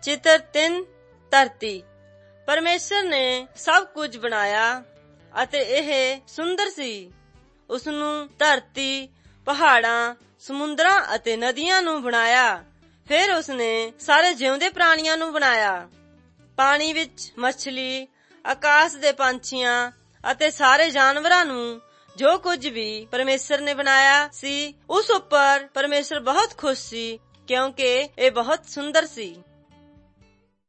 ਚਿੱਤਰ 3 ਧਰਤੀ। ਪਰਮੇਸ਼ਰ ਨੇ ਸਭ ਕੁਝ ਬਣਾਇਆ ਅਤੇ ਇਹ ਸੁੰਦਰ ਸੀ। ਉਸਨੂੰ ਧਰਤੀ, ਪਹਾੜਾਂ, ਸਮੁੰਦਰਾਂ ਅਤੇ ਨਦੀਆਂ ਨੂੰ ਬਣਾਇਆ। ਫਿਰ ਉਸਨੇ ਸਾਰੇ ਜਿਉਂਦੇ ਪ੍ਰਾਣੀਆਂ ਨੂੰ ਬਣਾਇਆ। ਪਾਣੀ ਵਿੱਚ ਮੱਛਲੀ, ਆਕਾਸ਼ ਦੇ ਪੰਛੀਆਂ ਅਤੇ ਸਾਰੇ ਜਾਨਵਰਾਂ ਨੂੰ, ਜੋ ਕੁਝ ਵੀ ਪਰਮੇਸ਼ਰ ਨੇ ਬਣਾਇਆ ਸੀ, ਉਸ ਉੱਪਰ ਪਰਮੇਸ਼ਰ ਬਹੁਤ ਖੁਸ਼ ਸੀ ਕਿਉਂਕਿ ਇਹ ਬਹੁਤ ਸੁੰਦਰ ਸੀ।